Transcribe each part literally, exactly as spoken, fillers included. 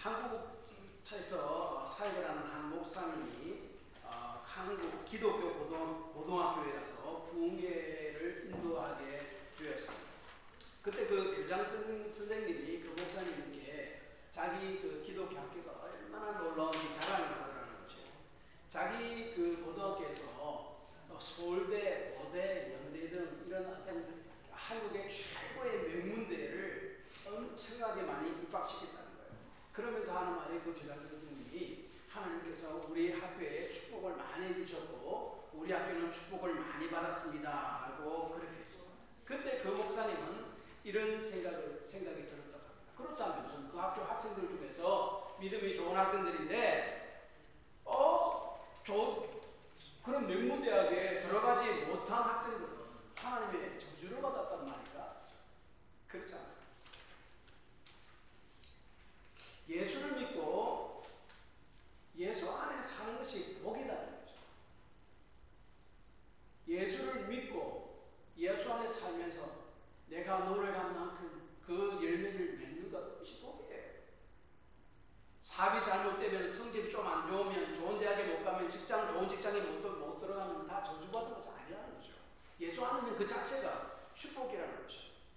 한국에서 사역을 하는 한 목사님이 어, 한국 기독교 고등, 고등학교에 가서 부흥회를 인도하게 되었습니다. 그때 그 교장 선생, 선생님이 그 목사님께 자기 그 기독교 학교가 얼마나 놀라운지 자랑을 하더라는 거죠. 자기 그 고등학교에서 서울대, 고대, 연대 등 이런 어떤 한국의 최고의 명문대를 엄청나게 많이 입학시켰다는 거예요. 그러면서 하는 말이 그 교장 선생님이 하나님께서 우리 학교에 축복을 많이 해주셨고 우리 학교는 축복을 많이 받았습니다 라고 그렇게 했어요. 그때 그 목사님은 이런 생각을, 생각이 들었다고 합니다. 그렇다면 그 학교 학생들 중에서 믿음이 좋은 학생들인데 어? 저 그런 명문대학에 들어가지 못한 학생들은 하나님의 저주를 받았단 말인가? 그렇지 않아요. 예수를 믿고 예수 안에 사는 것이 복이라는 거죠. 예수를 믿고 예수 안에 살면서 내가 노력한 만큼 그 열매를 맺는 것, 그것이 복이에요. 사업이 잘못되면, 성적이 좀 안 좋으면, 좋은 대학에 못 가면, 직장 좋은 직장에 못, 못 들어가면 다 저주받은 것이 아니라는 거죠. 예수 안에는 그 자체가 축복이라는 거죠.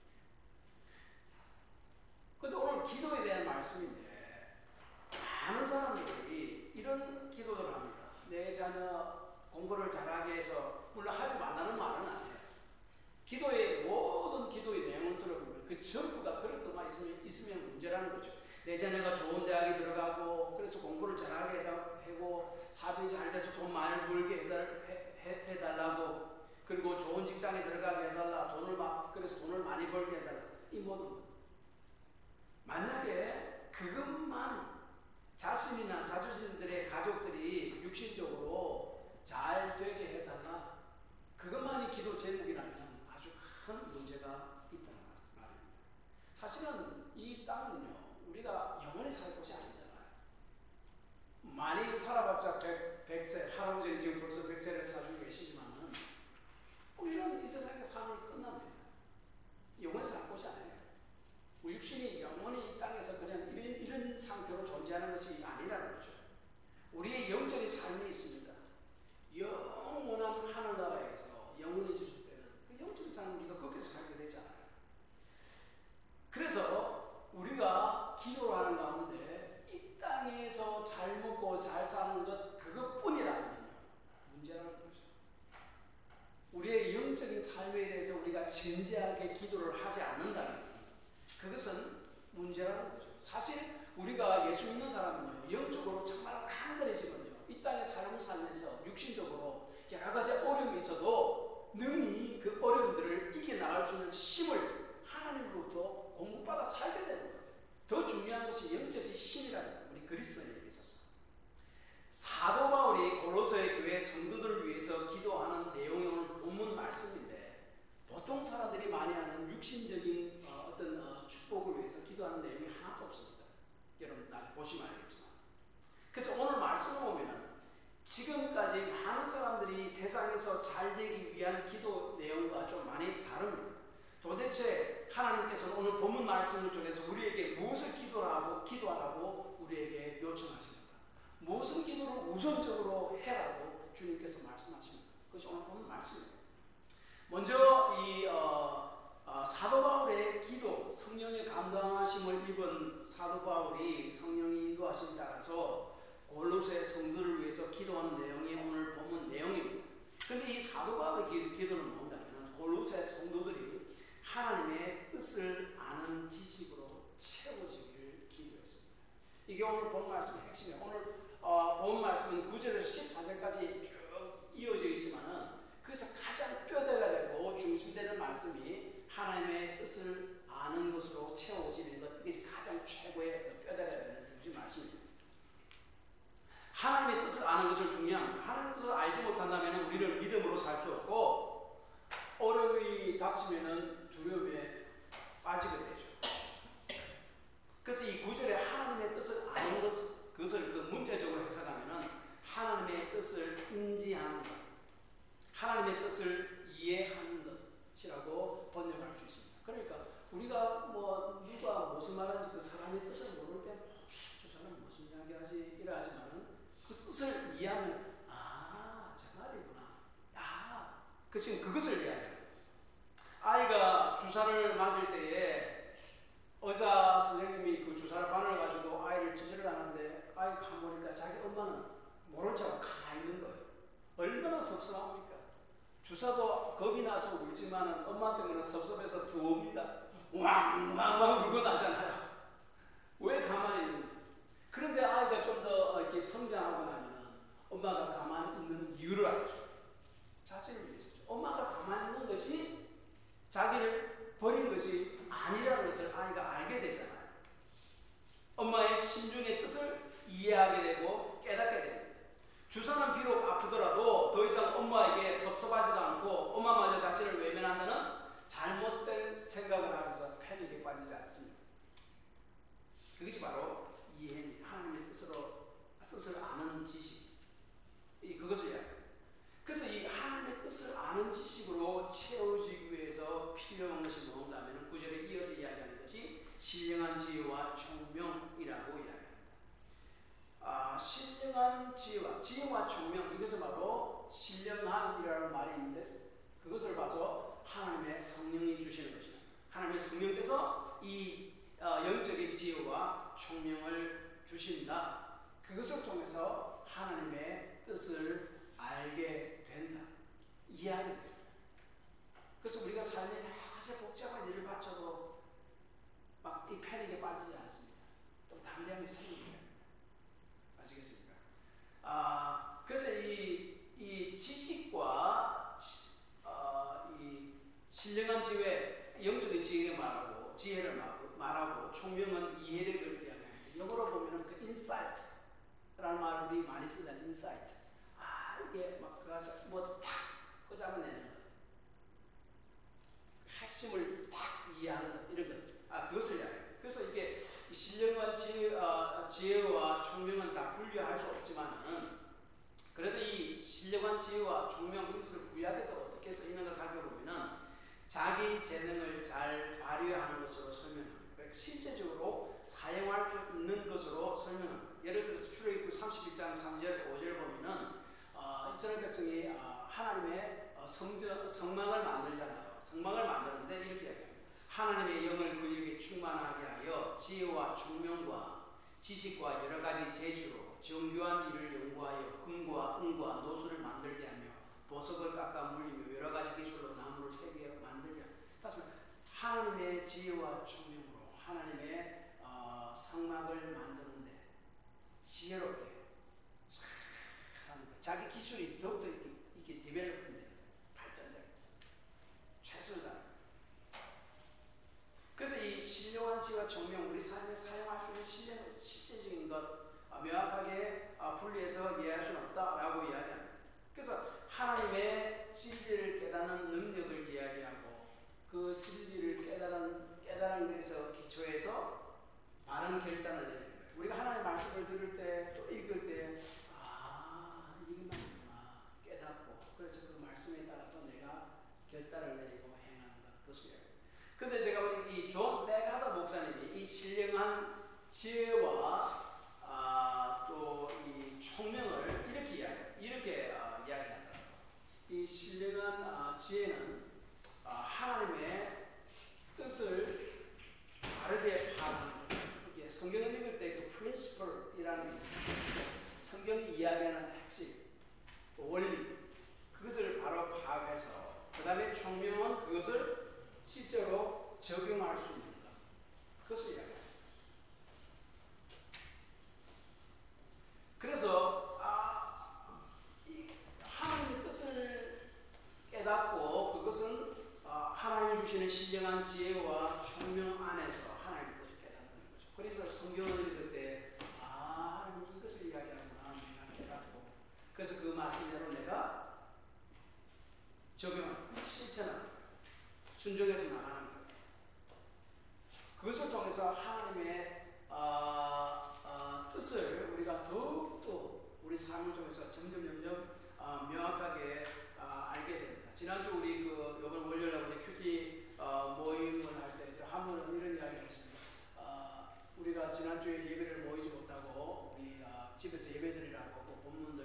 그런데 오늘 기도에 대한 말씀인데 많은 사람들이 이런 기도를 합니다. 내 자녀 공부를 잘하게 해서, 물론 하지 말라는 말은 아니에요. 기도의 모든 기도의 내용을 들어보면 그 전부가 그런 것만 있으면, 있으면 문제라는 거죠. 내 자녀가 좋은 대학에 들어가고 그래서 공부를 잘하게 하고 사업이 잘 돼서 돈 많이 벌게 해달, 해, 해, 해달라고, 그리고 좋은 직장에 들어가게 해달라, 돈을 막 그래서 돈을 많이 벌게 해달라, 이 모든 것. 만약에 그것만 자신이나 자신들의 가족들이 육신적으로 잘 되게 해달라, 그것만이 기도 제목이라면 아주 큰 문제가 있다는 말입니다. 사실은 이 땅은요, 우리가 영원히 살 곳이 아니잖아요. 많이 살아봤자 백 세, 할아버지는 지금 벌써 백 세를 사주고 계시지만은 우리는 이 세상의 삶을 끝납니다. 영원히 살 곳이 아니에요. 우리 육신이 영원히 이 땅에서 그냥 이런, 이런 상태로 존재하는 것이 아니라는 거죠. 우리의 영적인 삶이 있습니다. 영원한 하늘나라에서 영원히 지속되는 그 영적인 삶을 우리가 거기서 살게 되잖아요. 그래서 우리가 기도를 하는 가운데 이 땅에서 잘 먹고 잘 사는 것 그것뿐이라면 문제라는 거죠. 우리의 영적인 삶에 대해서 우리가 진지하게 기도를 하지 않는다면 그것은 문제라는 거죠. 사실 우리가 예수 믿는 사람은요, 영적으로 정말 강건해지거든요. 이 땅의 삶을 살면서 육신적으로 여러 가지 어려움이 있어도 능히 그 어려움들을 이겨나갈 수 있는 힘을 하나님으로부터 공급받아 살게 되는 거예요. 더 중요한 것이 영적인 힘이라는 거예요. 우리 그리스도인에게 있어서. 사도 바울이 고로새 교회 성도들을 위해서 기도하는 내용이 오늘 본문 말씀인데, 보통 사람들이 많이 하는 육신적인 어, 어떤 어, 축복을 위해서 기도하는 내용이 하나도 없습니다. 여러분 나 보시면 알겠지만. 그래서 오늘 말씀을 보면은 지금까지 많은 사람들이 세상에서 잘 되기 위한 기도 내용과 좀 많이 다릅니다. 도대체 하나님께서는 오늘 본문 말씀을 통해서 우리에게 무엇을 기도하고 기도하라고 우리에게 요청하십니까? 무슨 기도를 우선적으로 해라고 주님께서 말씀하십니까? 그것이 오늘 본문 말씀입니다. 먼저 이 어, 어, 사도 바울의 기도, 성령의 감동하심을 입은 사도 바울이 성령의 인도하심에 따라서 골로새 성도를 위해서 기도하는 내용이 오늘 본문 내용입니다. 그런데 이 사도 바울의 기도, 기도는 뭔가면 골로새 성도들이 하나님의 뜻을 아는 지식으로 채워지기를 기도했습니다. 이게 오늘 본 말씀의 핵심이에요. 오늘 어, 본 말씀은 구 절에서 십사 절까지 쭉 이어져 있지만은 그래서 가장 뼈대가 되고 중심되는 말씀이 하나님의 뜻을 아는 것으로 채워지는 것, 이게 가장 최고의 뼈대가 되는 중심 말씀입니다. 하나님의 뜻을 아는 것을 중요합니다. 하나님의 뜻을 알지 못한다면 우리는 믿음으로 살 수 없고 어려움이 닥치면 두려움에 빠지게 되죠. 그래서 이 구절에 하나님의 뜻을 아는 것, 그것을 그 문제적으로 해석하면 하나님의 뜻을 인지하는 것, 하나님의 뜻을 이해하는 것이라고 번역할 수 있습니다. 그러니까 우리가 뭐 누가 무슨 말하는지 그 사람의 뜻을 모를 때 저 뜻을 이해하면 아, 저 말이구나. 아, 그 지금 그것을 이해해요. 아이가 주사를 맞을 때에 의사 선생님이 그 주사를 바늘 가지고 아이를 찌질을 하는데 아이가 가만 보니까 자기 엄마는 모른 척 가만히 있는 거예요. 얼마나 섭섭합니까? 주사도 겁이 나서 울지만 엄마한테는 섭섭해서 더 웁니다. 왕왕왕 울고 나잖아요. 왜 가만히 있는지. 그런데 아이가 좀 더 이렇게 성장하고 나면 엄마가 가만히 있는 이유를 알죠. 자신을 위해서죠. 엄마가 가만히 있는 것이 자기를 버린 것이 아니라는 것을 아이가 알게 되잖아요. 엄마의 심중의 뜻을 이해하게 되고 깨닫게 됩니다. 주사는 비록 아프더라도 더 이상 엄마에게 섭섭하지도 않고 엄마마저 자신을 외면한다는 잘못된 생각을 하면서 패닉에 빠지지 않습니다. 그것이 바로 이해입니다. 하나님의 뜻으로, 뜻을 아는 지식. 이 그것을 이야기합니다. 그래서 이 하나님의 뜻을 아는 지식으로 채워지기 위해서 필요한 것이 뭔가 하면 구 절에 이어서 이야기하는 것이 신령한 지혜와 총명이라고 이야기합니다. 아, 신령한 지혜와 지혜와 총명, 이것은 바로 신령한이라는 말이 있는데 그것을 봐서 하나님의 성령이 주시는 것입니다. 하나님의 성령께서 이 어, 영적인 지혜와 총명을 주신다. 그것을 통해서 하나님의 뜻을 알게 된다. 이해하게 된다. 그래서 우리가 삶에 여러 가지 복잡한 일을 바쳐도 막 이 패닉에 빠지지 않습니다. 또 담대함이 생깁니다. 아시겠습니까? 아, 그래서 이, 이 지식과 어, 이 신령한 지혜, 영적인 지혜를 말하고 지혜를 말하고, 말하고 총명은 이해력을 이야기합니다. 영어로 보면은 그 insight라는 말 우리 많이 쓰는 insight. 아, 이게 막 그가서 뭐 탁 끄잡아내는 것, 핵심을 딱 이해하는 것, 이런 것. 아, 그것을 이야기해요. 그래서 이게 신령한 지혜, 어, 지혜와 총명은 다 분류할 수 없지만은 그래도 이 신령한 지혜와 총명 이것을 구약에서 어떻게 써 있는가 살펴보면은 자기 재능을 잘 발휘하는 것으로 설명합니다. 그러니까 실제적으로 사용할 수 있는 것으로 설명합니다. 예를 들어서 출애굽기 삼십일 장 삼 절 오 절 보면은 어, 이스라엘 백성이 어, 하나님의 어, 성전, 성막을 만들잖아요. 성막을 만드는데 이렇게 이야기합니다. 하나님의 영을 그에게 충만하게 하여 지혜와 총명과 지식과 여러 가지 재주로 정교한 일을 연구하여 금과 은과 노수를 만들게 하며 보석을 깎아 물리며 여러 가지 기술로 나무를 새기어 만들게 하며, 다시 말해 하나님의 지혜와 총명으로 하나님의 어, 성막을 만드는데 지혜롭게 자기 기술이 더욱더 이렇게, 이렇게 디벨롭되는 발전되는 최선을 다합니다. 그래서 이 신령한 지혜와 총명, 우리 삶에 사용할 수 있는 신령, 실제적인 것 아, 명확하게 아, 분리해서 이해할 수는 없다라고 이야기합니다. 그래서 하나님의 진리를 깨닫는 능력을 이야기하고 그 진리를 깨달은, 깨달은 데서 기초해서 바른 결단을 내리는 거예요. 우리가 하나님의 말씀을 들을 때 또 읽을 때 아, 이게 맞구나 깨닫고 그래서 그 말씀에 따라서 내가 결단을 내리고 행하는 것, 그것이에요. 근데 제가 우리 이 존 맥하더 목사님이 이 신령한 지혜와 아, 또 이 총명을 이렇게 이야기, 이렇게 아, 이야기하더라고요. 이 신령한 아, 지혜는 아, 하나님의 뜻을 바르게 파악하는 거예요. 이게 성경을 읽을 때 그 principle이라는 게 있습니다. 성경이 이야기하는 핵심, 원리, 그것을 바로 파악해서 그 다음에 총명은 그것을 실제로 적용할 수 있는 것, 그것을 이야기합니다. 그래서 아, 이 하나님의 뜻을 깨닫고 그것은 아, 하나님이 주시는 신령한 지혜와 총명 안에서 하나님의 뜻을 깨닫는 거죠. 그래서 성경을 읽을 때 아, 하나님 이것을 이야기하구나 내가 깨닫고 그래서 그 말씀대로 내가 적용하는 실천하는 거예요. 순종해서 나가는 거예요. 그것을 통해서 하나님의 어, 어, 뜻을 우리가 더욱더 우리 삶을 통해서 점점 점점 어, 명확하게 어, 알게 됩니다. 지난주 우리 그 이번 월요일에 우리 큐티 어, 모임을 할 때 한 분은 이런 이야기를 했습니다. 어, 우리가 지난주에 예배를 모이지 못하고 우리 어, 집에서 예배드리라고 그 본문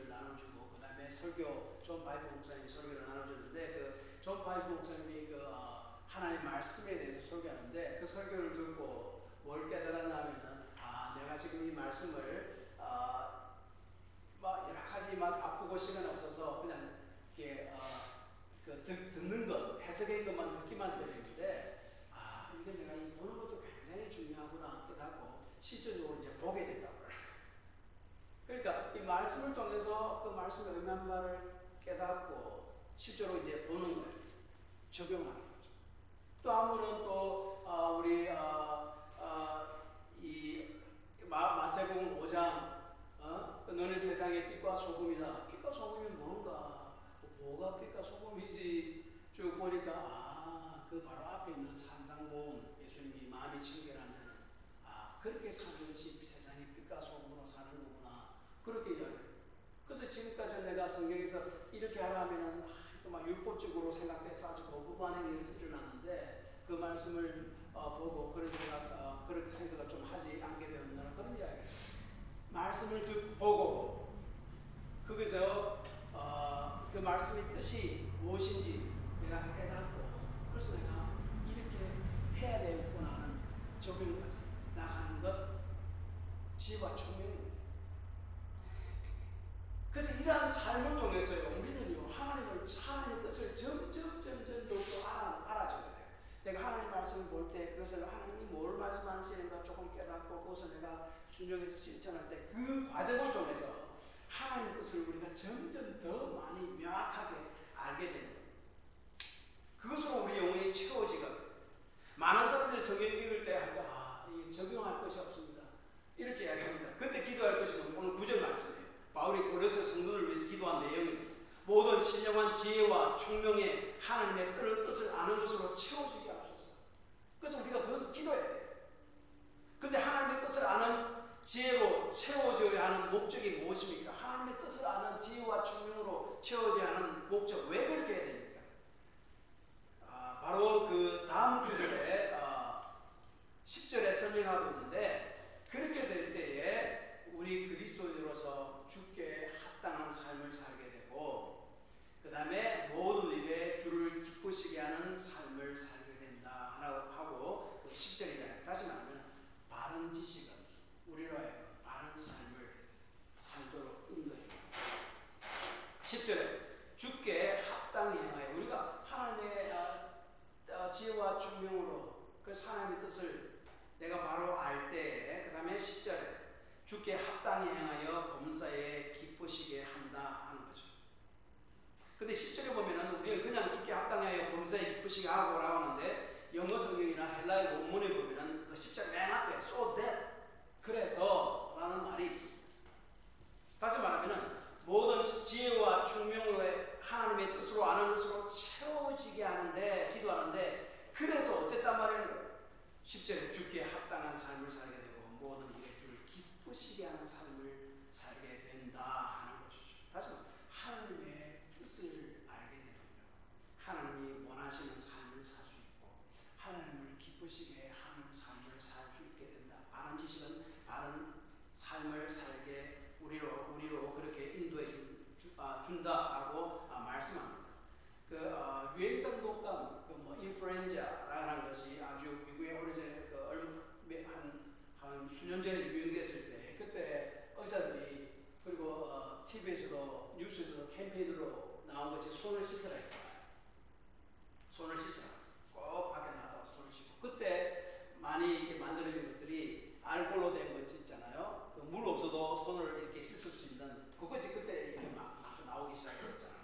설교, 존 파이프 목사님 설교를 나눠줬는데 그 존 파이프 목사님이 그 어, 하나님 말씀에 대해서 설교하는데 그 설교를 듣고 뭘 깨달았냐면은 아 내가 지금 이 말씀을 어, 막 여러 가지 막 바꾸고 시간이 없어서 그냥 이렇게 어, 그 듣, 듣는 것 해석인 것만 듣기만 들리는데 아 이게 내가 이 보는 것도 굉장히 중요하구나 깨닫고 실제적으로 이제 보게 됐다고. 그러니까 이 말씀을 통해서 그 말씀의 의미한 바를 깨닫고 실제로 이제 보는 거예요. 적용하는 거죠. 또 한 분은 또 어, 우리 어, 어, 이 마, 마태복음 오 장 어? 그 너는 세상의 빛과 소금이다. 빛과 소금이 뭔가? 뭐가 빛과 소금이지? 쭉 보니까 아, 그 바로 앞에 있는 산상보온 예수님이 마음이 청결한 자는 아 그렇게 사는 것이 세상의 빛과 소금으로 사는 거구나. 그렇게 이야기해요. 그래서 지금까지 내가 성경에서 이렇게 하라 하면은 아, 막 율법적으로 생각돼서 아주 거부반응이 일어났는데 그 말씀을 어, 보고 그런 생각, 어, 그렇게 생각을 좀 하지 않게 되었다는 그런 이야기죠. 말씀을 듣고 보고 거기서 어, 그 말씀의 뜻이 무엇인지 내가 깨닫고 그래서 내가 이렇게 해야 되겠구나 하는 적용까지 나가는 것 지혜와 총명입니다. 그래서 이러한 삶을 통해서요 우리는요 하나님을 하나님의 뜻을 점점 점점 더 알아, 알아줘야 돼요. 내가 하나님 말씀을 볼 때 그것을 하나님이 뭘 말씀하시는가 조금 깨닫고 그것을 내가 순종해서 실천할 때 그 과정을 통해서 하나님의 뜻을 우리가 점점 더 많이 명확하게 알게 되는 거예요. 그것으로 우리 영혼이 채워지거든요. 많은 사람들이 성경 읽을 때 할 때 아, 이게 적용할 것이 없습니다. 이렇게 이야기합니다. 그때 기도할 것이 오늘 구절 말씀이에요. 바울이 고린도 성도들을 위해서 기도한 내용입니다. 모든 신령한 지혜와 총명에 하나님의 뜻을 아는 것으로 채워지게 하소서. 그래서 우리가 그것을 기도해야 돼요. 근데 하나님의 뜻을 아는 지혜로 채워져야 하는 목적이 무엇입니까? 하나님의 뜻을 아는 지혜와 총명으로 채워져야 하는 목적. 왜 그렇게 해야 됩니까? 아, 바로 그 다음 구절에 아, 십 절에 설명하고 있는데 그렇게 될 때에 우리 그리스도인으로서 주께 합당한 삶을 살게 되고 그 다음에 모든 일에 주를 기쁘시게 하는 삶을 살게 된다 하고 그 십 절에 다시 말하면 바른 지식은 우리로 하여금 바른 삶을 살도록 인도해 줍니다. 십 절에 주께 합당히 행하여 우리가 하나님의 지혜와 총명으로 그래서 하나님의 뜻을 내가 바로 알 때 그 다음에 십 절에 주께 합당히 행하여 범사에 기쁘시게 한다 하는 거죠. 근데 십 절에 보면은 우리는 그냥 주께 합당하여 범사에 기쁘시게 하고 라고 하는데 영어 성경이나 헬라어 원문에 보면은 그 십 절 맨 앞에 so that 그래서 라는 말이 있습니다. 다시 말하면은 모든 지혜와 총명으로 하나님의 뜻으로 아는 것으로 채워지게 하는데 기도하는데 그래서 어땠단 말이에요? 십 절에 주께 합당한 삶을 살게 되고 모든 일에 주를 기쁘시게 하는 삶을 살게 된다 하는 것이죠. 다시 말해 하나님의 뜻을 알게 되는 거예요. 하나님이 원하시는 삶을 살 수 있고 하나님을 기쁘시게 하는 삶을 살 수 있게 된다. 바른 지식은 바른 삶을 살게 우리로 우리로 그렇게 인도해 준, 주, 아, 준다라고 아, 말씀합니다. 그 어, 유행성 독감, 그뭐 인플루엔자라는 것이 아주 미국에 오래전에 그 한, 한 수년 전에 유행됐을 때 그때 의사들이 그리고 어, 티비에서도 뉴스에서도 캠페인으로 나온 것이 손을 씻으라 했잖아요. 손을 씻으라. 꼭 밖에 나가서 손을 씻고 그때 많이 이렇게 만들어진 것들이 알코올로 된 것 있잖아요. 그 물 없어도 손을 이렇게 씻을 수 있는 그것이 그때 이렇게 막, 막 나오기 시작했었잖아요.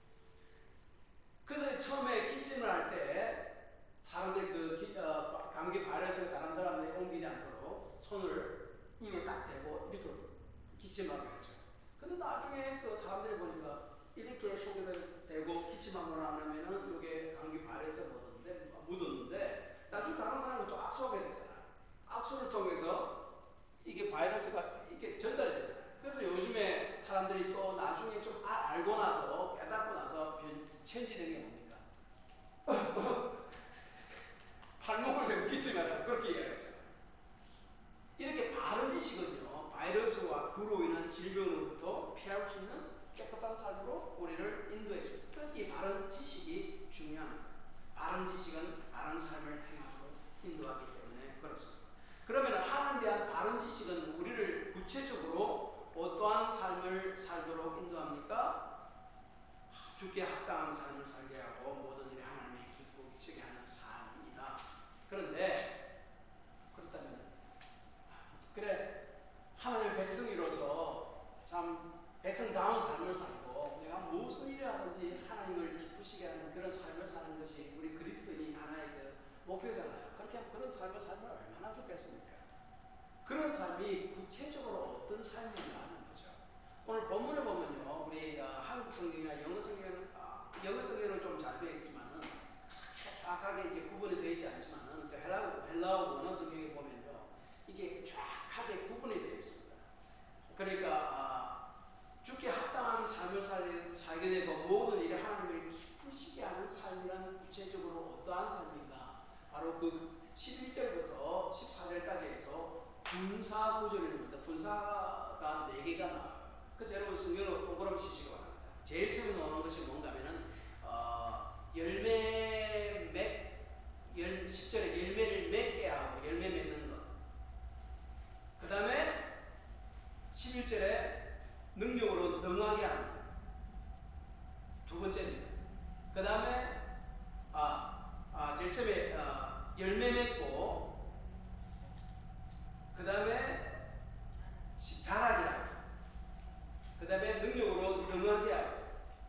그래서 처음에 기침을 할 때 사람들 그 기, 어, 감기 바이러스를 다른 사람들이 옮기지 않도록 손을 입에 딱 대고 이렇게 기침하게 했죠. 근데 나중에 그 사람들이 보니까 이렇게 속에 대고 기침하거나 안 하면은 이게 감기 바이러스가 묻었는데, 묻었는데 나중에 다른 사람이 또 악수하게 되잖아요. 악수를 통해서 이게 바이러스가 이렇게 전달되잖아요. 그래서 요즘에 사람들이 또 나중에 좀 아, 알고 나서 깨닫고 나서 변, 천지된 게 뭡니까? 팔목을 대고 기침하라고 그렇게 이야기하잖아요. 이렇게 바른 지식은요 바이러스와 그로 인한 질병으로부터 피할 수 있는 깨끗한 삶으로 우리를 인도해 줍니다. 그래서 이 바른 지식이 중요합니다. 바른 지식은 바른 삶을 행하도록 인도하기 때문에 그렇습니다. 그러면 하나님에 대한 바른 지식은 우리를 구체적으로 어떠한 삶을 살도록 인도합니까? 주께 합당한 삶을 살게 하고 모든 일에 하나님의 기쁘시게 하는 삶이다. 그런데 그렇다면 그래 하나님의 백성이로서 참 백성다운 삶을 살고 내가 무슨 일을 하든지 하나님을 기쁘시게 하는 그런 삶을 사는 것이 우리 그리스도인이 하나의 그 목표잖아요. 그렇게 하면 그런 삶을 살면 얼마나 좋겠습니까? 그런 삶이 구체적으로 어떤 삶인가 하는 거죠. 오늘 본문을 보면요, 우리 어, 한국 성경이나 영어 성경은 어, 영어 성경은 좀 잘 되어 있지만은 정확하게 이게 구분이 되어 있지 않지만은 그 헬라 헬라어 원어 성경에 보면요, 이게 정확하게 구분이 되어 있습니다. 그러니까 어, 주께 합당한 삶을 살게, 살게 되고 모든 일에 하나님을 기쁘시게 하는 삶이란 구체적으로 어떠한 삶인가? 바로 그 십일 절부터 십사 절까지 해서 분사 구절이 나옵니다. 분사가 네 개가 나와요. 그래서 여러분 성경으로 동그라미 치시기 바랍니다. 제일 처음 나오는 것이 뭔가 하면은 어, 열매 맺, 십 절에 열매를 맺게 하고 열매 맺는 것. 그 다음에 십일 절에 능력으로 능하게 하는 것. 두 번째입니다. 그 다음에 아, 아, 제일 처음에 어, 열매 맺고 그 다음에 자라게 하고 그 다음에 능력으로 능하게 하고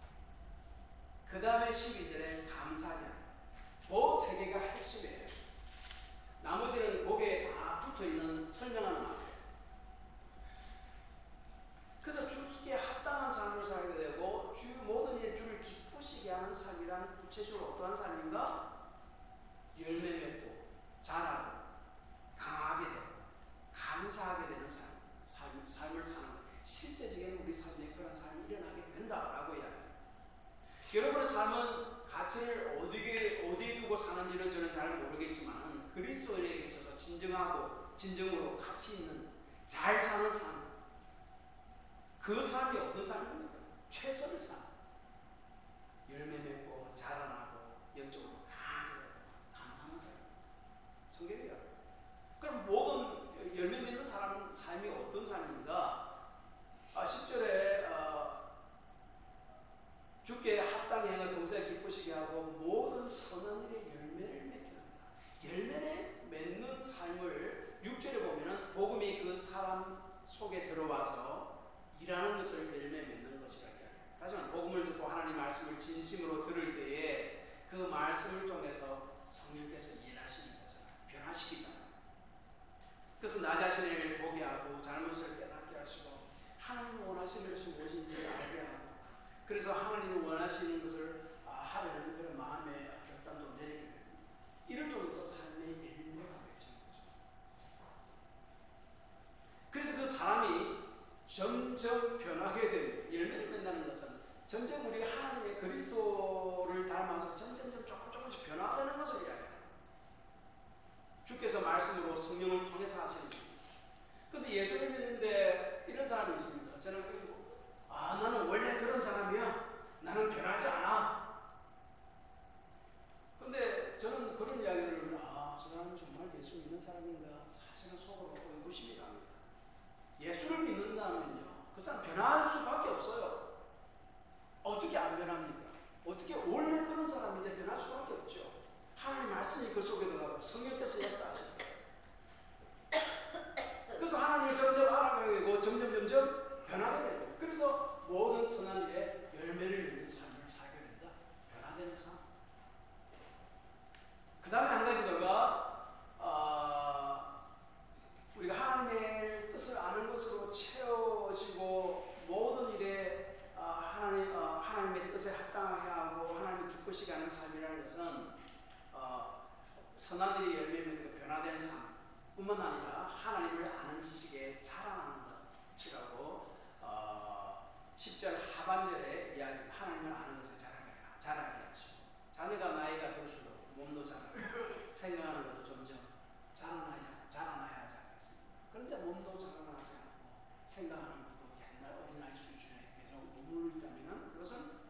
그 다음에 십이 절에 감사하게 하고 그 세 개가 핵심이에요. 나머지는 거기에 다 붙어있는 설명하는 말이에요. 그래서 주께 합당한 삶을 살게 되고 주 모든 일에 주를 기쁘시게 하는 삶이란 구체적으로 어떠한 삶인가? 열매 맺고 자라고 강하게 되고 감사하게 되는 삶, 삶 삶을 사는 것. 실제적인 우리 삶에 그런 삶이 일어나게 된다라고 이야기합니다. 여러분의 삶은 가치를 어디에, 어디에 두고 사는지는 저는 잘 모르겠지만 그리스도인에게 있어서 진정하고 진정으로 가치 있는 잘 사는 삶, 그 삶이 어떤 삶입니까? 최선의 삶. 열매 맺고 자라나고 영적으로 강하게 되고 감사하는 삶. 성경이 이야기합니다. 그럼 모든 열매 맺는 사람 삶이 어떤 삶인가? 아, 십 절에 어, 주께 합당히 행을 범사에 기쁘시게 하고 모든 선한 일에 열매를 맺게 합니다. 열매를 맺는 삶을 육 절에 보면은 복음이 그 사람 속에 들어와서 일하는 것을 열매 맺는 것이라고 이야기합니다. 다시 말해 복음을 듣고 하나님 말씀을 진심으로 들을 때에 그 말씀을 통해서 성령께서 일하시는 거잖아요. 변화시키잖아요. 그래서 나 자신을 보게 하고 잘못을 깨닫게 하시고 하나님 원하시는 것이 무엇인지 알게 하고 그래서 하나님이 원하시는 것을 하려는 그런 마음의 결단도 내리게 됩니다. 이를 통해서 삶의 열매가 맺히는 거죠. 그래서 그 사람이 점점 변하게 됩니다. 열매를 맺는다는 것은 점점 우리가 하나님의 그리스도를 닮아서 점점점 조금 조금씩 변화되는 것을 이야기합니다. 주께서 말씀으로 성령을 통해서 하시는 겁니다. 그런데 예수를 믿는데 이런 사람이 있습니다. 저는 아 나는 원래 그런 사람이야. 나는 변하지 않아. 근데 저는 그런 이야기를 들으면 아, 저 사람은 정말 예수 믿는 사람인가 사실은 속으로 의구심이 갑니다. 예수를 믿는다면요 그 사람 변할 수밖에 없어요. 어떻게 안 변합니까? 어떻게 원래 그런 사람인데 변할 수밖에 없죠. 하나님 말씀이 그 속에 들어가고 성령께서 역사하시는 거예요. 그래서 하나님을 점점 알아가게 되고 점점 점점 변하게 됩니다. 그래서 모든 선한 일에 열매를 맺는 삶을 살게 된다. 변화되는 삶. 그 다음에 한 가지 더가 어, 우리가 하나님의 뜻을 아는 것으로 채워지고 모든 일에 어, 하나님, 어, 하나님의 뜻에 합당하게 하고 하나님을 기쁘시게 하는 삶이라는 것은 어, 선한 일이 열매 맺는 변화된 삶 뿐만 아니라 하나님을 아는 지식에 자라나는 것이라고 어, 십 절 하반절에 이야기 하나님을 아는 것에 자라게, 자라게 하시고 자녀가 나이가 들수록 몸도 자라고 생각하는 것도 점점 자라나야, 자라나야 하지 않겠습니까? 그런데 몸도 자라나지 않고 생각하는 것도 옛날 어린아이 수준에 계속 머무르다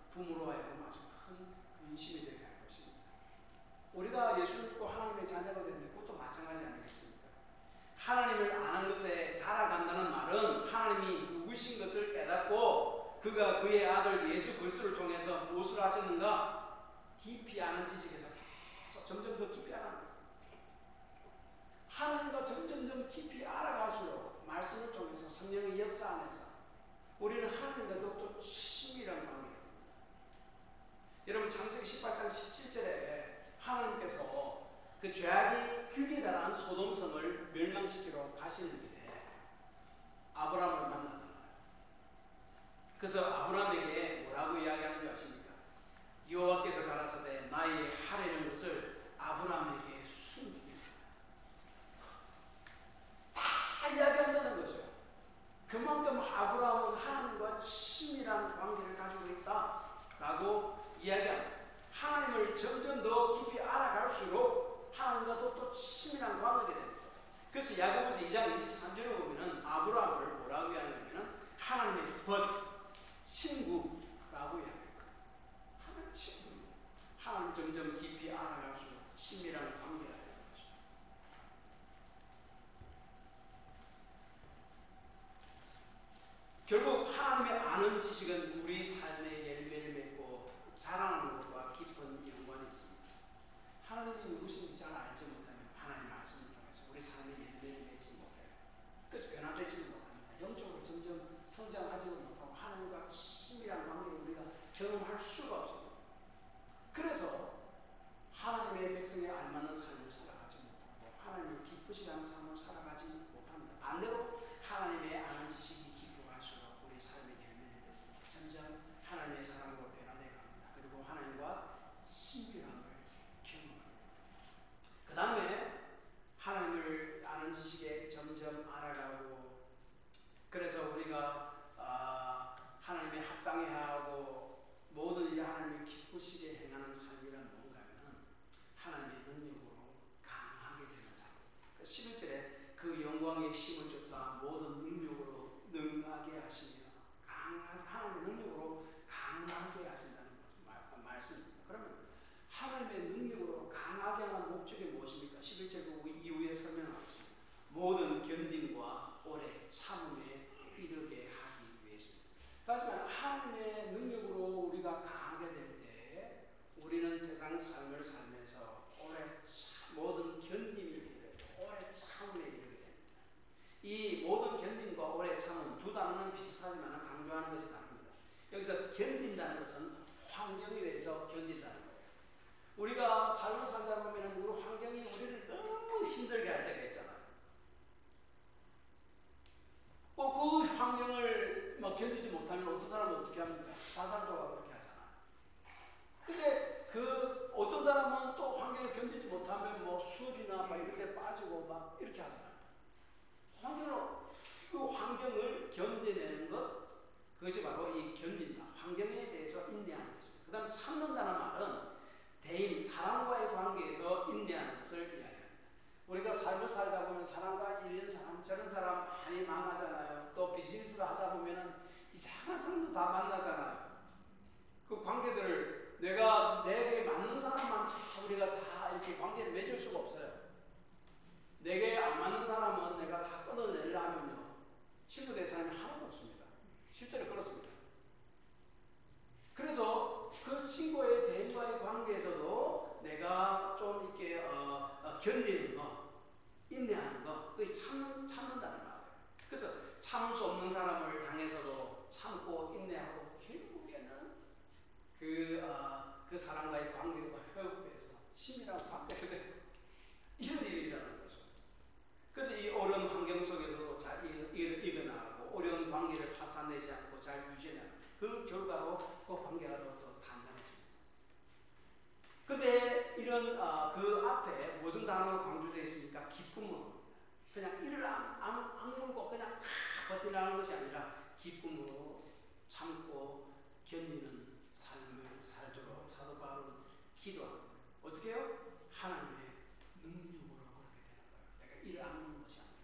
부모로 하여금 아주 큰 근심이 되게 할 것입니다. 우리가 예수 믿고 하나님의 자녀가 되는데 그것도 마찬가지 아니겠습니까? 하나님을 아는 것에 자라간다는 말은 하나님이 누구신 것을 깨닫고 그가 그의 아들 예수 그리스도를 통해서 무엇을 하셨는가? 깊이 아는 지식에서 계속 점점 더 깊이 알아가는 거예요. 하나님과 점점점 깊이 알아갈수록 말씀을 통해서 성령의 역사 안에서 우리는 하나님과 더욱더 친밀한 관계를. 여러분 창세기 십팔 장 십칠 절에 하나님께서 그 죄악이 극에 달한 소돔성을 멸망시키러 가시는 길에 아브라함을 만나잖아요. 그래서 아브라함에게 뭐라고 이야기하는 줄 아십니까? 여호와께서 가라사대 나의 하려는 것을 아브라함에게 숨기게 다 이야기한다는 거죠. 그만큼 아브라함은 하나님과 친밀한 관계를 가지고 있다라고 이야기합니다. 하나님을 점점 더 깊이 알아갈수록 하나님과 더욱더 친밀한 관계가 됩니다. 그래서 야고보서 이 장 이십삼 절에 보면은 아브라함을 뭐라고 이야기하냐면은 하나님의 벗 친구라고 이야기합니다. 하나님 친구. 하나님 점점 깊이 알아갈수록 친밀한 관계가 되는 거죠. 결국 하나님의 아는 지식은 우리 삶의 열매를 맺고 자라는 것과 깊은 연관이 있습니다. 하나님이 누구신지 잘 알지 못하면 하나님 말씀을 통해서 우리 삶의 열매를 맺지 못해요. 그래서 변화되지 못합니다. 영적으로 점점 성장하지도 못하고 하나님과 친밀한 관계를 우리가 경험할 수가 없습니다. 그래서 하나님의 백성에 알맞는 삶을 살아가지 못하고 하나님을 기쁘시게 하는 삶을 살아가지 못합니다. 반대로 하나님의 아는 지식이 깊어 갈수록 우리 삶의 열매를 맺습니다. 점점 하나님의 사랑으로 변화되어 갑니다. 그리고 하나님과 친밀함을 경험합니다. 그 다음에 하나님을 아는 지식에 점점 알아가고 그래서 우리가 어, 하나님의 합당해야 하고 모든 일에 하나님을 기쁘시게 행하는 삶이란 뭔가면은 하나님의 능력으로 강하게 되는 삶. 십일 절에 그 영광의 힘을 쫓아 모든 능력으로 능하게 하시며 강하게 하나님의 능력으로 강하게 하신다는 말씀입니다. 그러면 하나님의 능력으로 강하게 하는 목적이 무엇입니까? 십일 절 이후에 설명하겠습니다. 모든 견딤과 오래 참음에 이르게 하기 위해서입니다. 하지만 하나님의 능력으로 우리가 강하게 될 때 우리는 세상 삶을 살면서 오래 참, 모든 견딤이 이르게 오래 참음에 이르게 됩니다. 이 모든 견딤과 오래 참음 두 단어는 비슷하지만 강조하는 것이 다릅니다. 여기서 견딘다는 것은 환경에 대해서 견딘다는 거예요. 우리가 삶을 살다 보면 우리 환경이 우리를 너무 힘들게 할 때가 있잖아요. 꼭 그 환경을 뭐 견디지 못하면 어떤 사람은 어떻게 합니까? 자살도 하고 그렇게 하잖아요. 근데 그 어떤 사람은 또 환경을 견디지 못하면 뭐 술이나 막 이런 데 빠지고 막 이렇게 하잖아요. 환경을, 그 환경을 견뎌내는 것, 그것이 바로 이 견딘다. 환경에 대해서 인내하는 것입니다. 그 다음에 참는다는 말은 대인, 사람과의 관계에서 인내하는 것을 이야기합니다. 우리가 삶을 살다 보면 사람과 이런 사람, 저런 사람 많이 만나잖아요. 또 비즈니스를 하다 보면은 이상한 사람도 다 만나잖아요. 그 관계들을 내가 내게 맞는 사람만 다 우리가 다 이렇게 관계를 맺을 수가 없어요. 내게 안 맞는 사람은 내가 다 끊어내려 하면요. 친구 될 사람이 하나도 없습니다. 실제로 그렇습니다. 그래서 그 친구의 대인과의 관계에서도 내가 좀 이렇게 어, 어, 견디는 거, 인내하는 거, 그게 참는, 참는다는 말이에요. 그래서 참을 수 없는 사람을 향해서도 참고 인내하고 결국에는 그, 어, 그 사람과의 관계가 회복돼서 친밀한 관계가 되고 이런 일이 일어나는 거죠. 그래서 이 어려운 환경 속에도 잘 이겨나가고 어려운 관계를 파탄내지 않고 잘 유지해나가는 그 결과로 그 관계가 더욱더 단단해집니다. 근데 이런 어, 그 앞에 무슨 단어가 강조되어 있습니까? 기쁨으로. 그냥 이를 악물고 그냥 버티라는 것이 아니라 기쁨으로 참고 견디는 삶을 살도록 사도 바울은 기도합니다. 어떻게 해요? 하나님의 능력으로 그렇게 되는 거예요. 내가 이를 악무는 것이 아니라.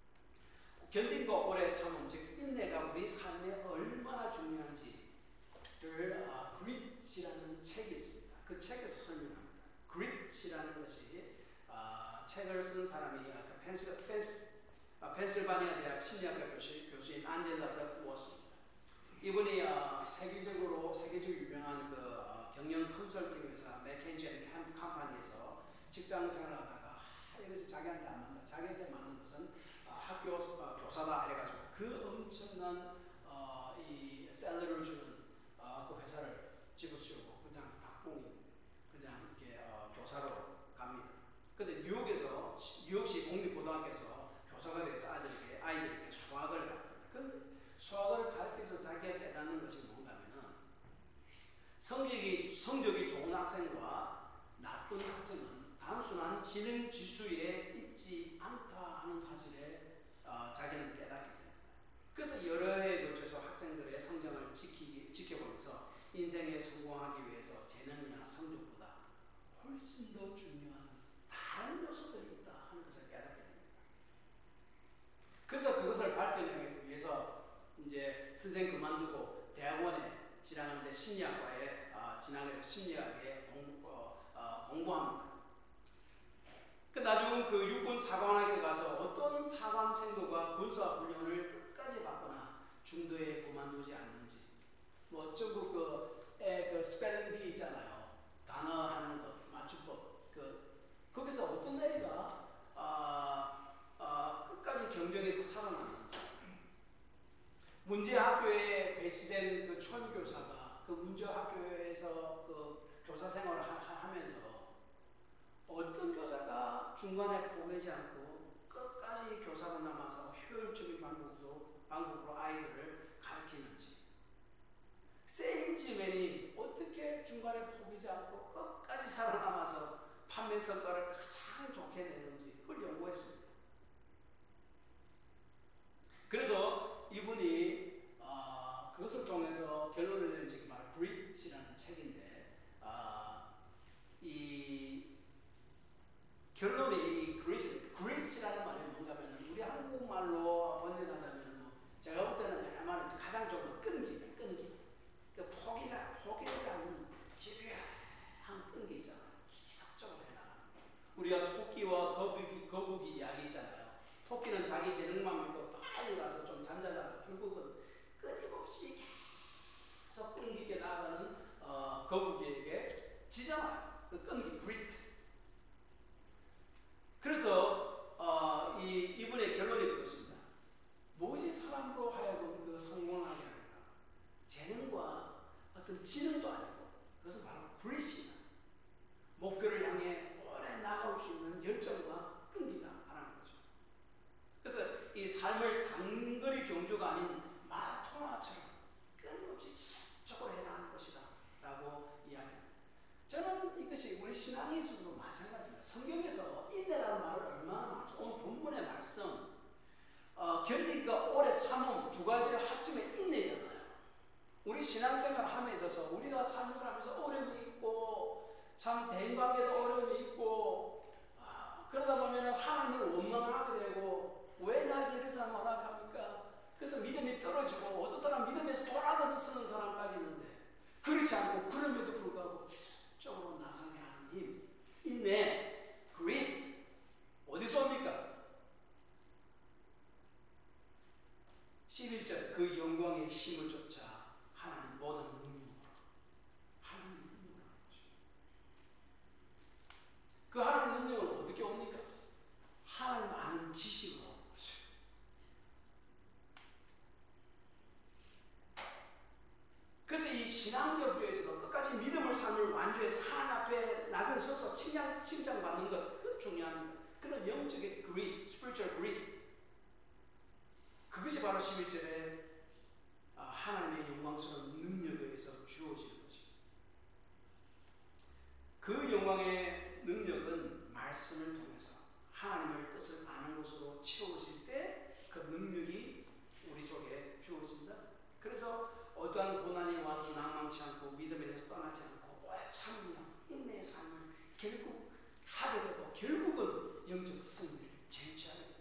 견딘과 오래 참음, 즉 인내가 우리 삶에 얼마나 중요한지 어, 그릿이라는 책이 있습니다. 그 책에서 설명합니다. 그릿이라는 것이 어, 책을 쓴 사람이 아까 펜스, 펜스, 어, 펜실바니아 대학 심리학과 교수, 교수인 안젤라 더 워스입니다. 이분이 어, 세계적으로 세계적으로 유명한 그 어, 경영 컨설팅 회사 맥켄지 앤 컴퍼니에서 직장 생활하다가 아, 이것이 자기한테 안 맞는다. 자기한테 맞는 것은 어, 학교 어, 교사다 해가지고 그 엄청난 어, 이 셀러리를 주는 어, 그 회사를 집어치우고 그냥 박봉이 그냥 이렇게 어, 교사로 갑니다. 근데 뉴욕에서 뉴욕시 공립고등학교에서 교사가 돼서 아이들에게 아이들에게 수학을 가르칩니다. 근데 수학을 가르치면서 자기가 깨닫는 것이 뭔가면은 성적이 성적이 좋은 학생과 나쁜 학생은 단순한 지능 지수에 있지 않다 하는 사실에 어, 자기는 깨닫게 됩니다. 그래서 여러 해에 걸쳐서 학생들의 성장을 지키기, 지켜보면서 인생에 성공하기 위해서 재능이나 성적보다 훨씬 더 중요한 다른 요소들이 있다 하는 것을 깨닫게 됩니다. 그래서 그것을 밝혀내기 위해서 이제 선생 그만두고 대학원에 진학하는데 심리학과에 어, 진학해서 심리학에 공부, 어, 어, 공부합니다. 그 나중 그 육군 사관학교 가서 어떤 사관생도가 군사훈련을 끝까지 받거나 중도에 그만두지 않는지 뭐 어쩌고 그, 에, 그 스펠링 비 있잖아요. 단어 하는 것, 맞춤법. 그, 거기서 어떤 애가 어, 어, 끝까지 경쟁에서 살아남는지. 문제 학교에 배치된 그 천교사가 그 문제 학교에서 그 교사 생활을 하, 하면서 어떤 교사가 중간에 포기하지 않고 끝까지 교사로 남아서 효율적인 방법으로, 방법으로 아이들을 가르치는지. 세일즈맨이 어떻게 중간에 포기하지 않고 끝까지 살아남아서 판매 성과를 가장 좋게 내는지 그걸 연구했습니다. 그래서 이분이 어, 그것을 통해서 결론을 내는 책이 바로 그릿이라는 책인데 어, 이 결론이 그릿이, 그릿이라는 말이 뭔가면 우리 한국말로 번역하자면 뭐 제가 볼 때는 정말 가장 좋은 끈기가 끈기. 그 포기하지, 포기하지 않는 집요한 끈기 있잖아요. 기지석적으로 해나가는 거. 우리가 토끼와 거북이, 거북이 이야기 있잖아요. 토끼는 자기 재능만 믿고 빨리 가서 좀 잔잔하다 결국은 끊임없이 계속 끈기 있게 나아가는 어, 거북이에게 지잖아요. 그 끈기, 그리트. 그래서 어, 이, 이분의 결론이 그것입니다. 무엇이 사람으로 하여금 그 성공을 하게 하는가? 재능과 어떤 지능도 아니고 그것은 바로 그릿이다. 목표를 향해 오래 나아갈 수 있는 열정과 끈기다 하는 거죠. 그래서 이 삶을 단거리 경주가 아닌 마라토너처럼 끊임없이 지속적으로 해나가는 것이다 라고 이야기합니다. 저는 이것이 우리 신앙에서도 마찬가지입니다. 성경에서 인내라는 말을 얼마나 많죠. 오늘 본문의 말씀 어, 견딘과 오래 참음 두 가지를 합치면 인내잖아요. 우리 신앙생활 함에 있어서 우리가 삶을 살면서 어려움이 있고 참 대인관계도 어려움이 있고 아, 그러다 보면 하나님을 원망하게 되고 왜 나에게 이런 삶을 허락합니까? 그래서 믿음이 떨어지고 어떤 사람 믿음에서 돌아가서 쓰는 사람까지 있는데 그렇지 않고 그럼에도 불구하고 계속적으로 나가게 하는 힘, 인내, 그릿 어디서 옵니까? 십일 절 그 영광의 힘을 쫓아 하나님 모든 능력으로 하나님 능력으로 하는 것입니다. 그 하나님 능력은 어떻게 옵니까? 하나님 아는 지식으로 오는 것이죠. 그래서 이 신앙격주에서도 끝까지 믿음을 삶을 완주해서 하나님 앞에 나중에 서서 칭찬, 칭찬받는 것 그건 중요합니다. 그런 영적인 greed, spiritual greed 그것이 바로 십일 절에 하나님의 영광스러운 능력에 의해서 주어지는 것입니다. 그 영광의 능력은 말씀을 통해서 하나님의 뜻을 아는 것으로 채워질 때 그 능력이 우리 속에 주어진다. 그래서 어떠한 고난이 와도 낭망치 않고 믿음에서 떠나지 않고 오래 참으며 인내의 삶을 결국 하게 되고 결국은 영적 승리를 쟁취하게 됩니다.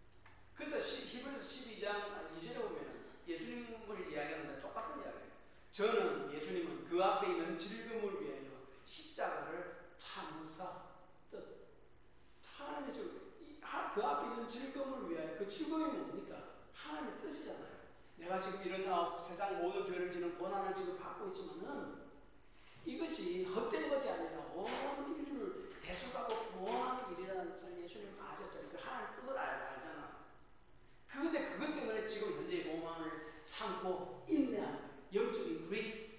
그래서 히브리서 십이 장 이 절에 보면 예수님을 이야기하는데 똑같은 이야기예요. 저는 예수님은 그 앞에 있는 즐거움을 위하여 십자가를 참으사 뜻. 하나님의 그 앞에 있는 즐거움을 위하여, 그 즐거움이 뭡니까? 하나님의 뜻이잖아요. 내가 지금 이런 어, 세상 모든 죄를 지는 고난을 지금 받고 있지만은 이것이 헛된 것이 아니라 온 인류를 대속하고 구원하는 일이라는 것을 예수님은 아셨잖아요. 그 하나님의 뜻을 알고 알잖아. 그런데 그것 때문에 지금 현재 고난을 참고 인내하는 영적인 그릿.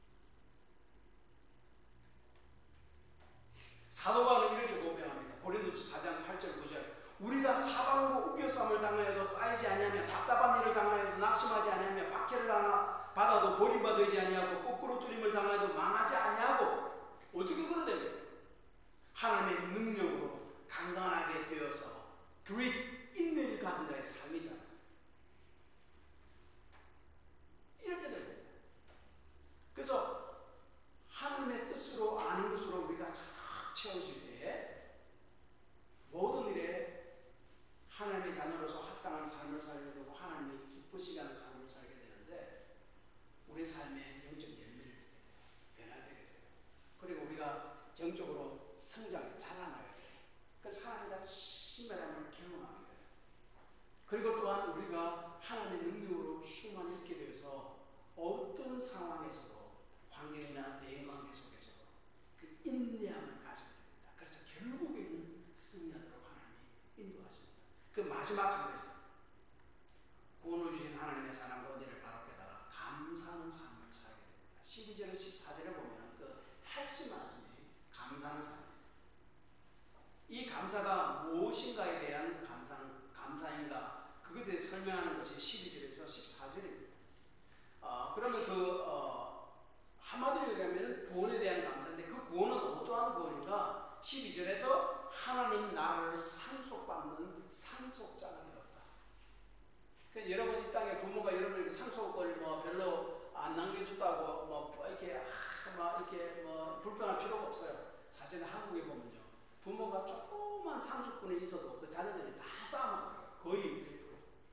사도 바울은 이렇게 고백합니다. 고린도서 사 장 팔 절 구 절. 우리가 사방으로 우겨쌈을 당하여도 쌓이지 아니하며 답답한 일을 당하여도 낙심하지 아니하며 박해를 받아도 버림받지 아니하고 거꾸로 뚫림을 당하여도 망하지 아니하고. 어떻게 그러야 됩니까? 하나님의 능력으로 강건하게 되어서 그릿 인내를 가진 자의 삶이잖아. 이렇게 됩니다. 그래서 하나님의 뜻으로 아는 것으로 우리가 가득 채워질 때 모든 일에 하나님의 자녀로서 합당한 삶을 살게 되고 하나님이 기쁘시게 하는 삶을 살게 되는데 우리 삶의 영적 열매를 변화되게 돼요. 그리고 우리가 영적으로 성장해 자라나게 돼요. 그래서 하나님과 친밀함을 경험하게 돼요. 그리고 또한 우리가 하나님의 능력으로 충만히 있게 되어서 어떤 상황에서도 환경이나 대인관계 속에서도 그 인내함을 가지게 됩니다. 그래서 결국에는 승리하도록 하나님이 인도하십니다. 그 마지막 한 가지, 구원을 주신 하나님의 사랑과 은혜를 바로 깨달아 감사하는 삶을 살게 됩니다. 십이 절 십사 절에 보면 그 핵심 말씀이 감사하는 삶입니다. 이 감사가 무엇인가에 대한 감사, 감사인가, 그것에 설명하는 것이 십이 절에서 십사 절입니다. 어, 그러면 그 어, 한마디로 얘기하면 구원에 대한 감사인데 그 구원은 어떠한 구원인가? 십이 절에서 하나님 나라를 상속받는 상속자가 되었다. 그러니까 여러분 이 땅에 부모가 여러분에게 상속을 뭐 별로 안 남겨줬다고 뭐 이렇게 아, 막 이렇게 뭐 불평할 필요가 없어요. 사실은 한국에 보면요, 부모가 조그만 상속분이 있어도 그 자녀들이 다 싸움하더라고요. 거의 백 퍼센트.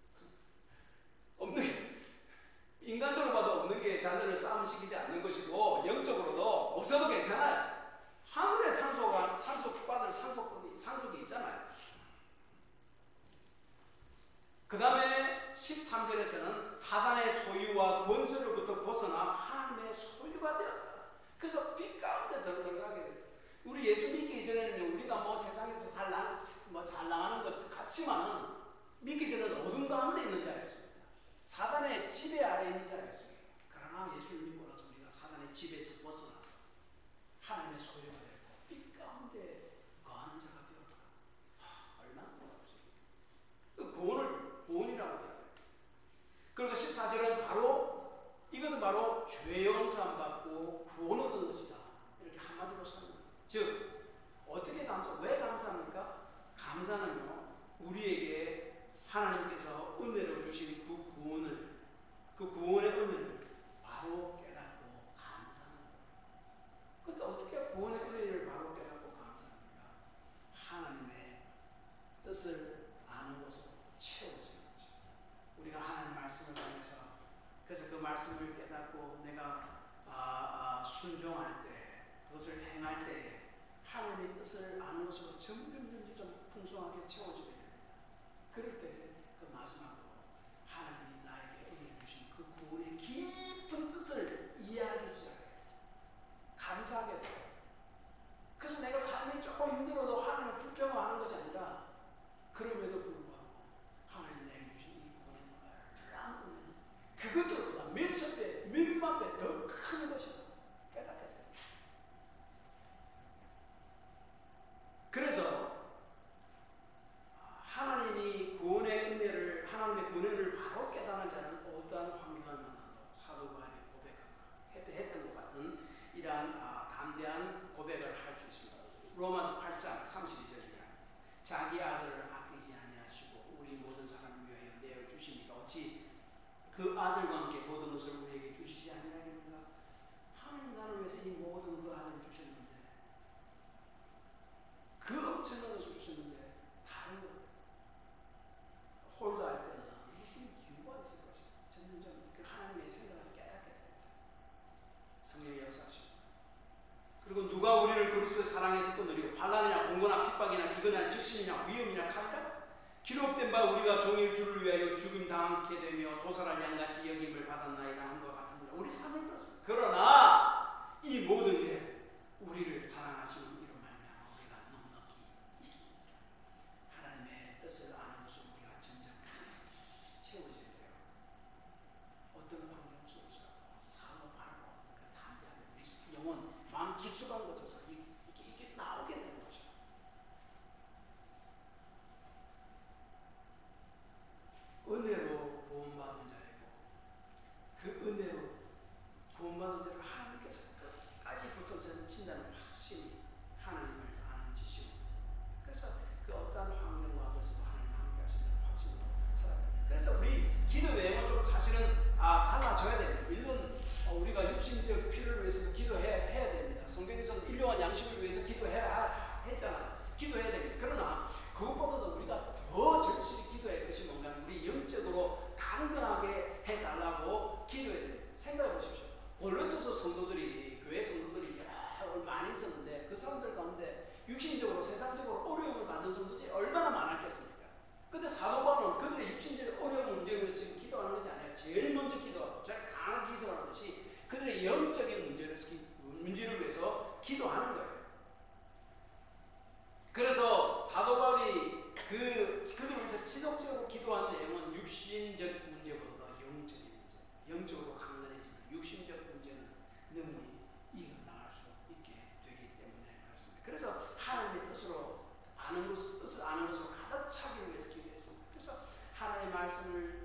없는 게, 인간적으로 봐도 없는 게 자녀를 싸움시키지 않는 것이고 영적으로도 없어도 괜찮아요. 하늘의 상속한 상속받을 상속이 상속이 있잖아요. 그 다음에 십삼 절에서는 사단의 소유와 권세로부터 벗어나 하나님의 소유가 되었다. 그래서 빛 가운데 들어가게 됩니다. 우리 예수 믿기 이전에는 우리가 뭐 세상에서 잘, 나, 뭐 잘 나가는 것 같지만은 믿기 전에는 어둠 가운데 있는 자였습니다. 사단의 지배 아래 있는 자였습니다. 그러나 예수를 믿고 나서 우리가 사단의 지배에서 벗어나서 하나님의 소유가 되고 빛 가운데 거하는 자가 되었다. 하, 얼마나 고맙습니까? 그 구원을 구원이라고 해요. 그리고 십사 절은 바로 이것은 바로 죄 용서함 받고 구원 얻는 것이다. 이렇게 한마디로 설명합니다. 즉 어떻게 감사? 왜 감사합니까? 감사는요, 우리에게 하나님께서 은혜로 주신 그 구원을, 그 구원의 은혜를 바로 깨닫고 감사합니다. 그런데 어떻게 구원의 은혜를 바로 깨닫고 감사합니까? 하나님의 뜻을 아는 것으로 채워지는 거죠. 우리가 하나님의 말씀을 통해서, 그래서 그 말씀을 깨닫고 내가 아, 아, 순종할 때, 그것을 행할 때에 하나님의 뜻을 아는 것으로 점점 점점 풍성하게 채워지게 됩니다. 그럴 때 그 마지막으로 하나님이 나에게 은혜 주신 그 구원의 깊은 뜻을 이해하기 시작해요. 감사하게 돼요. 그래서 내가 삶이 조금 힘들어도 하나님을 불평하는 것이 아니라 그럼에도 불구하고 하나님 내게 주신 이 구원의 놀라운 은혜는 그것들보다 몇천 배, 몇만 배 더 큰 것이다 깨닫게 돼요. 그래서 하나님이 구원의 은혜를, 하나님의 구원을 바로 깨닫는 자는 어떠한 환경을 만나도 사도 바울이 고백하고 했던 것 같은 이러한 아, 담대한 고백을 할 수 있습니다. 로마서 팔 장 삼십이 절입니다. 자기 아들을 아끼지 아니하시고 우리 모든 사람을 위하여 내어 주시니까 어찌 그 아들과 함께 모든 것을 우리에게 주시지 아니하겠는가? 하나님 나를 위해서 이 모든 그 아들을 주셨는데, 그 엄청난 것을 주셨는데 다른 것 홀드할 때는 무슨 이유가 있을 것이고 점점점 그 하나님의 생각을 깨닫게 됩니다. 사랑에서 끊으리고 환난이나 공고나 핍박이나 기근이나 적신이나 위험이나 칼이라 기록된 바 우리가 종일 주를 위하여 죽임 당하게 되며 도살할 양같이 여김을 받았나이다 함과 같으니라. 우리 삶을 들었습니다. 그러나 이 모든 일에 우리를 사랑하시는 이로 말미암아 우리가 넉넉히 이깁니다. 하나님의 뜻을 아는 것으로 우리가 점점 가득히 채워져야 돼요. 어떤 환경 속에서 사업하고 그 담대함, 우리 영혼, 마음 깊숙한 곳에서 이게, 이게 나오게 되는 거죠. 은혜로 구원받은 자이고 그 은혜로 구원받은 자를 하나님께서 끝까지 붙들어 친다는 확신이 하나님을 아는 지식입니다. 그래서 그 어떠한 환경 가운데서도 하나님 함께 하신다는 확신으로 살아갑니다. 그래서 우리 기도 내용은 좀 사실은 아, 달라져야 됩니다. 물론 우리가 육신적 필요를 위해서도 기도해야 해야 됩니다. 성경에서는 일용할 양식을 위해서 기도해야 했잖아요. 기도해야 됩니다. 그러나 그것보다도 우리가 더 절실히 기도해야 할 것이 뭔가 우리 영적으로 강건하게 해달라고 기도해야 됩니다. 생각해 보십시오. 고린도서 성도들이 교회 성도들이 여러 많이 있었는데 그 사람들 가운데 육신적으로 세상적으로 어려움을 받는 성도들이 얼마나 많았겠습니까? 근데 사도 바울은 그들의 육신적 어려운 문제에 대해서 지금 기도하는 것이 아니라 제일 먼저 기도하고 제일 강하게 기도하는 것이 그들의 영적인 문제를, 문제를 위해서 기도하는 거예요. 그래서 사도 바울이 그, 그들을 위해서 지속적으로 기도하는 내용은 육신적 문제보다 영적인 문제, 영적으로 강건해지는 육신적 문제는 능히 이겨나갈 수 있게 되기 때문에 그렇습니다. 그래서 하나님의 뜻으로 아는 것, 뜻을 아는 것으로 가득 차기 위해서 기도했습니다. 그래서 하나님의 말씀을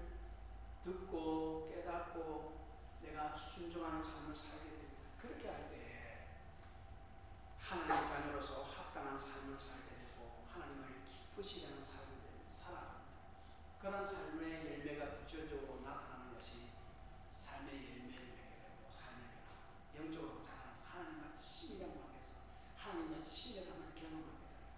듣고 깨닫고 내가 순종하는 삶을 살게 됩니다. 그렇게 할 때 하나님의 자녀로서 합당한 삶을 살게 되고 하나님을 기쁘시게 하는 삶을 살아갑니다. 그런 삶의 열매가 구체적으로 나타나는 것이 삶의 열매를 맺게 되고 삶의 변화, 영적으로 자라나서 하나님과 친밀한 관계에서 하나님과 친밀함을 경험하게 됩니다.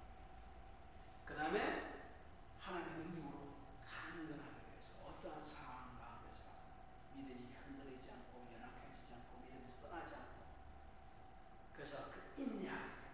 그 다음에 하나님의 능력으로 강건하게 돼서 어떠한 상황 가운데서 믿음이 흔들리지 않고 연약해지지 않고 믿음에서 떠나지 않고 그래서 그 인내하게 돼요.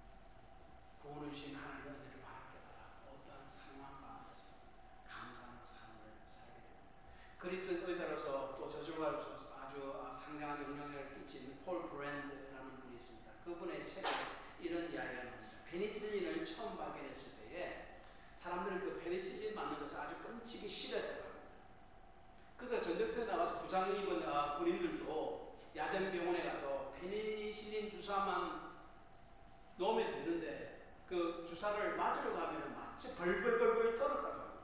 구원을 주신 하나님의 은혜를 바라게 달라 어떠한 상황 가운데서 감사하는 삶을 살게 됩니다. 그리스도 의사로서 또 저술가로서 아주 상당한 영향력을 끼친 폴 브랜드라는 분이 있습니다. 그분의 책에 이런 이야기가 나옵니다. 페니실린을 처음 발견했을 때에 사람들은 그 페니실린 맞는 것을 아주 끔찍이 싫어했다고 합니다. 그래서 전쟁터에 나가서 부상을 입은 아, 군인들도 야전 병원에 가서 페니실린 주사만 놓으면 되는데 그 주사를 맞으러 가면 마치 벌벌벌벌 떨었다고 합니다.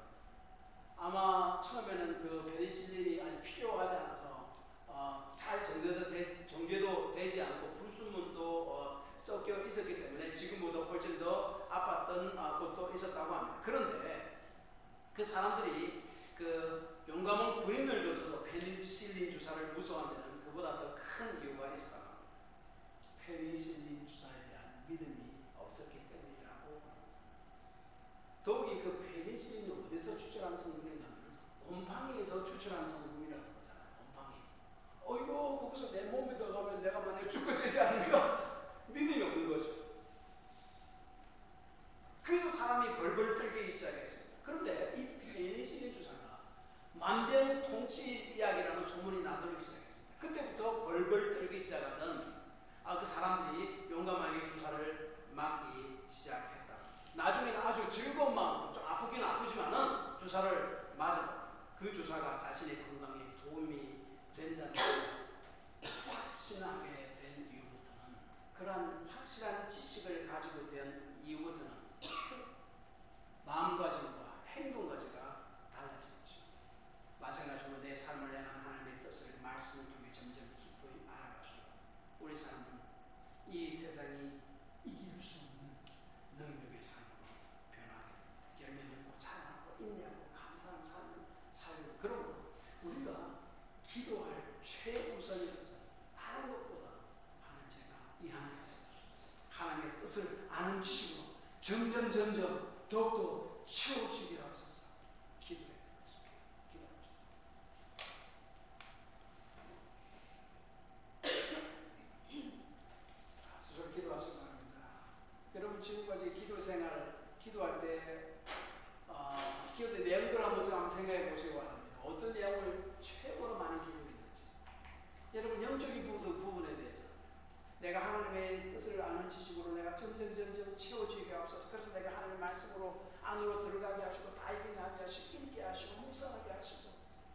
아마 처음에는 그 페니실린이 아주 필요하지 않아서 어, 잘 정제도, 되, 정제도 되지 않고 불순물도 어, 섞여 있었기 때문에 지금보다 훨씬 더 아팠던 어, 것도 있었다고 합니다. 그런데 그 사람들이 그 용감한 군인들조차도 페니실린 주사를 무서워하는 데는 그보다 더 큰 이유가 있었다고 합니다. 페니실린 주사에 대한 믿음이 없었기 때문이라고. 더욱이 그 페니실린이 어디서 추출한 성분이냐면 곰팡이에서 추출한 성분이라고 그러잖아요. 곰팡이. 어이구 거기서 내 몸에 들어가면 내가 만약 죽게 되지 않을까? 믿음이 없는 거죠. 그래서 사람이 벌벌 떨기 시작했습니다. 그런데 이 페니실린 주사가 만병통치약이라는 소문이 나돌기 시작했습니다. 그때부터 벌벌 떨기 시작하던 아, 그 사람들이 용감하게 주사를 맞기 시작했다. 나중에는 아주 즐거운 마음으로 좀 아프긴 아프지만은 주사를 맞아도 그 주사가 자신의 건강에 도움이 된다는 것을 확신하게 된 이후부터는 그러한 확실한 지식을 가지고 된 이후부터는 마음가짐과 행동가짐가 달라진 것입니다. 마찬가지로 내 삶을 향한 하나님의 뜻을 말씀을 통해 점점 깊이 알아가시고 우리 삶은 이 세상이 이길 수 없는 능력의 삶으로 변화하게 됩니다. 열매 맺고 자라나고 인내하고 감사하는 삶을 살고 그러므로 우리가 기도할 최우선인 것은 다른 것보다 하나님 제가 이 한 해 하나님의 뜻을 아는 지식으로 점점 점점 더욱더 채워지게 하옵소서. 기도해야 될 것입니다. 기도합시다. 수술 기도하시기 바랍니다. 안으로 들어가게 하시고 다이빙하게 하시고 읽게 하시고 묵상하게 하시고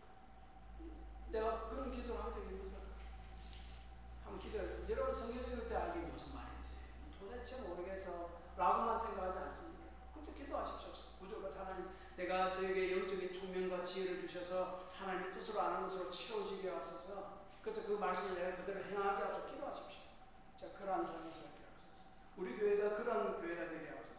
내가 그런 기도를 한 적이 있는데 한번 기도해요. 여러분 성경 읽을 때 알게 무슨 말인지 도대체 모르겠어 라고만 생각하지 않습니까? 그것도 기도하십시오. 구조가 하나님 내가 저에게 영적인 총명과 지혜를 주셔서 하나님의 뜻으로 아는 것으로 채워지게 하소서. 그래서 그 말씀을 내가 그대로 행하게 하소서. 기도하십시오. 자, 그러한 삶이 살게 하소서. 우리 교회가 그런 교회가 되게 하소서.